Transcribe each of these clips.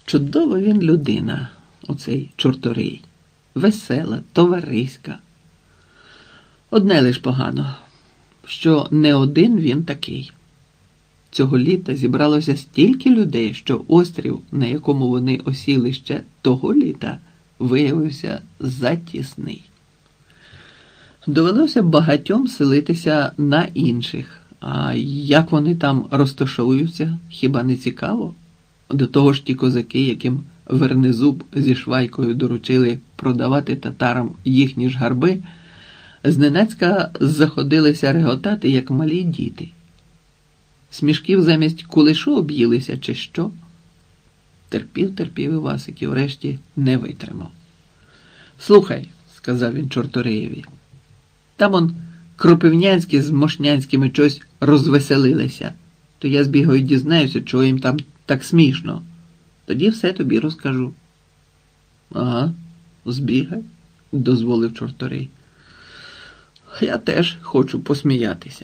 Чудова він людина, оцей Чорторий. Весела, товариська. Одне лиш погано, що не один він такий. Цього літа зібралося стільки людей, що острів, на якому вони осіли ще того літа, виявився затісний. Довелося багатьом селитися на інших. А як вони там розташовуються, хіба не цікаво? До того ж ті козаки, яким Вернезуб зі Швайкою доручили продавати татарам їхні ж гарби, зненацька заходилися реготати, як малі діти. Смішків замість кулешу об'їлися, чи що? Терпів Івасик і врешті не витримав. «Слухай», – сказав він Чорториєві, – «там он Кропивнянські з Мошнянськими чось розвеселилися, то я збігаю і дізнаюся, чого їм там так смішно. Тоді все тобі розкажу». «Ага, збігай», – дозволив Чорторий. «Я теж хочу посміятися».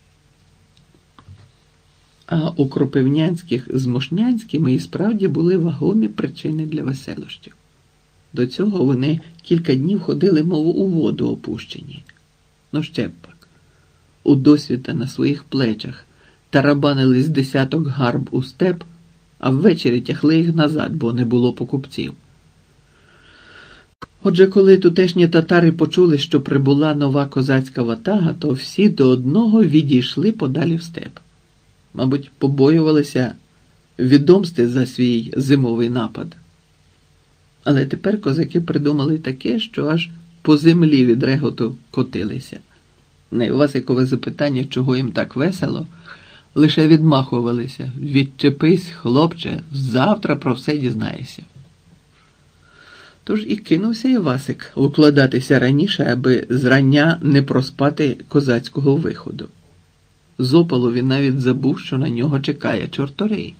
А у Кропивнянських з Мошнянськими і справді були вагомі причини для веселощів. До цього вони кілька днів ходили, мов у воду опущені. Ну ще б пак. У досвіта на своїх плечах тарабанили з десяток гарб у степ, а ввечері тягли їх назад, бо не було покупців. Отже, коли тутешні татари почули, що прибула нова козацька ватага, то всі до одного відійшли подалі в степ. Мабуть, побоювалися відомсти за свій зимовий напад. Але тепер козаки придумали таке, що аж по землі від реготу котилися. На Івасикове запитання, чого їм так весело, лише відмахувалися. «Відчепись, хлопче, завтра про все дізнаєшся». Тож і кинувся Івасик укладатися раніше, аби зрання не проспати козацького виходу. З опалу він навіть забув, що на нього чекає Чорторий.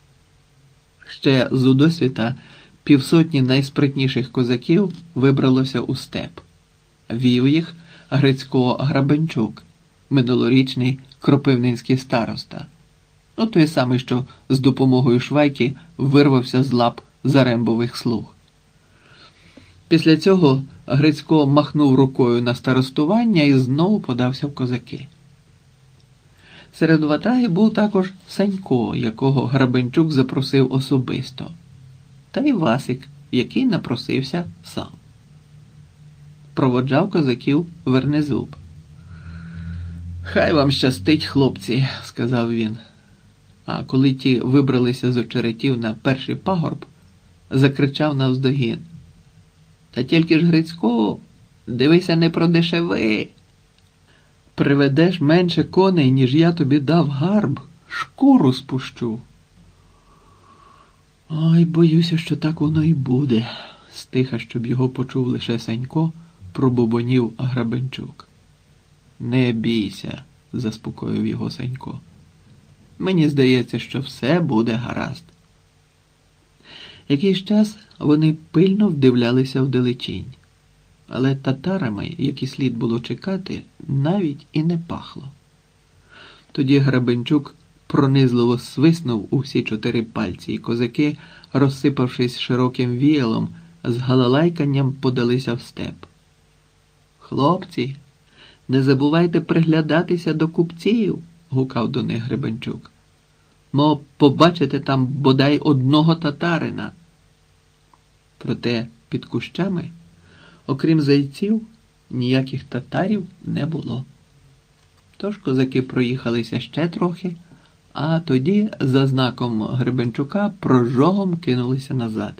Ще з удосвіта півсотні найспритніших козаків вибралося у степ. Вів їх Грицько Грабенчук, минулорічний кропивненський староста. Ну, той самий, що з допомогою Швайки вирвався з лап зарембових слуг. Після цього Грицько махнув рукою на старостування і знову подався в козаки. Серед ватаги був також Санько, якого Грабенчук запросив особисто, та Івасик, який напросився сам. Проводжав козаків Вернезуб. «Хай вам щастить, хлопці», – сказав він. А коли ті вибралися з очеретів на перший пагорб, закричав навздогін: «Та тільки ж, Грицько, дивися, не продешеви! Приведеш менше коней, ніж я тобі дав гарб, шкуру спущу». «Ой, боюся, що так воно і буде», – стиха, щоб його почув лише Санько, пробубонів Грабенчук. «Не бійся», – заспокоїв його Санько. «Мені здається, що все буде гаразд». Якийсь час вони пильно вдивлялися вдалечінь, але татарами, які слід було чекати, навіть і не пахло. Тоді Грабенчук пронизливо свиснув у всі 4 пальці, і козаки, розсипавшись широким віялом, з галалайканням подалися в степ. «Хлопці, не забувайте приглядатися до купців», – гукав до них Гребенчук. «Мов побачите там бодай одного татарина». Проте під кущами, окрім зайців, ніяких татарів не було. Тож козаки проїхалися ще трохи, а тоді, за знаком Гребенчука, прожогом кинулися назад.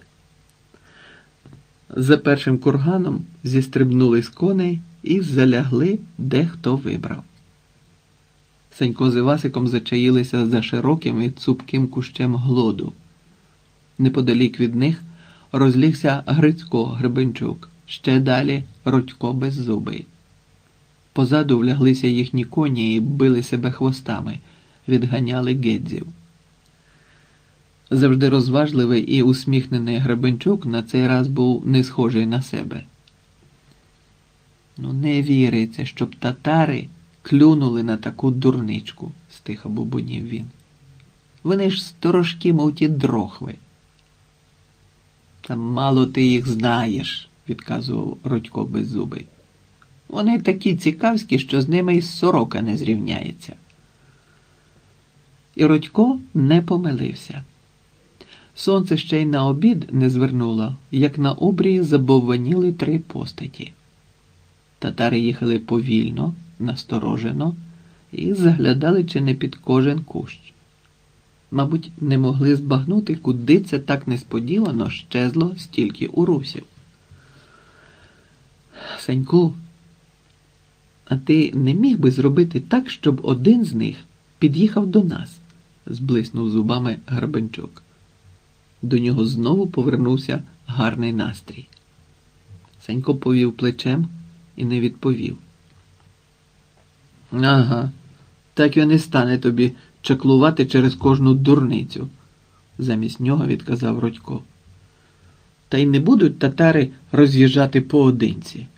За першим курганом зістрибнули з коней і залягли, де хто вибрав. Санько з Івасиком зачаїлися за широким і цупким кущем глоду. Неподалік від них розлігся Грицько Гребенчук, ще далі Родько Беззубий. Позаду вляглися їхні коні і били себе хвостами, відганяли гедзів. Завжди розважливий і усміхнений Гребенчук на цей раз був не схожий на себе. «Ну, не віриться, щоб татари клюнули на таку дурничку», – стиха бубонів він. «Вони ж сторожкі, мов ті дрохви. Та мало ти їх знаєш, відказував Родько беззубий. Вони такі цікавські, що з ними й сорока не зрівняється. І Родько не помилився. Сонце ще й на обід не звернуло, як на обрії забовваніли три постаті. Татари їхали повільно, насторожено і заглядали чи не під кожен кущ. Мабуть, не могли збагнути, куди це так несподівано щезло стільки урусів. Саньку, а ти не міг би зробити так, щоб один з них під'їхав до нас? Зблиснув зубами Гарбенчук. До нього знову повернувся гарний настрій. Санько повів плечем і не відповів. Ага, так він і стане тобі чаклувати через кожну дурницю, замість нього відказав Родько. Та й не будуть татари роз'їжджати поодинці.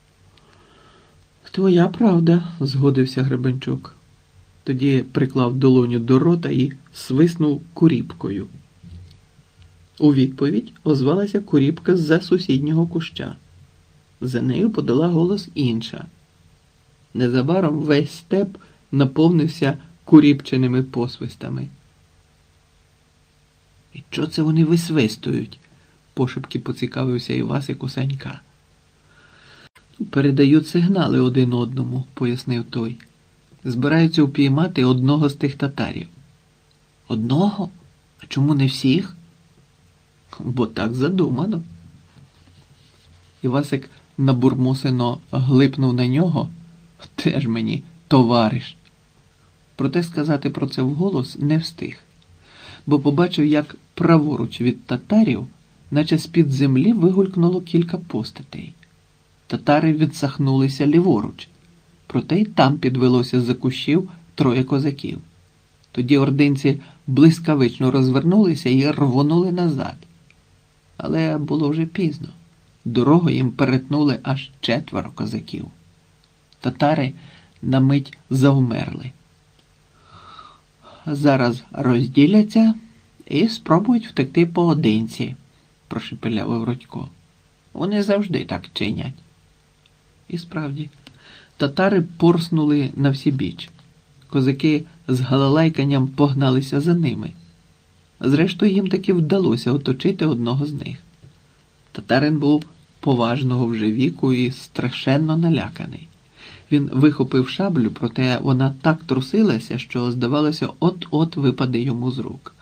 Твоя правда, згодився Гребенчук. Тоді приклав долоню до рота і свиснув куріпкою. У відповідь озвалася куріпка з-за сусіднього куща. За нею подала голос інша. Незабаром весь степ наповнився куріпченими посвистами. «І чого це вони висвистують?» – пошепки поцікавився Івасик у Санька. «Передають сигнали один одному», – пояснив той. «Збираються впіймати одного з тих татарів». «Одного? А чому не всіх?» «Бо так задумано». Івасик набурмосено глипнув на нього. «Теж мені товариш». Проте сказати про це вголос не встиг, бо побачив, як праворуч від татарів, наче з-під землі вигулькнуло кілька постатей. Татари відсахнулися ліворуч, проте й там підвелося з-за кущів троє козаків. Тоді ординці блискавично розвернулися і рвонули назад. Але було вже пізно. Дорогу їм перетнули аж 4 козаків. Татари на мить завмерли. «Зараз розділяться і спробують втекти поодинці», – прошепелявив Родько. «Вони завжди так чинять». І справді, татари порснули на всі біч. Козаки з галалайканням погналися за ними. Зрештою, їм таки вдалося оточити одного з них. Татарин був поважного вже віку і страшенно наляканий. Він вихопив шаблю, проте вона так трусилася, що, здавалося, от-от випаде йому з рук.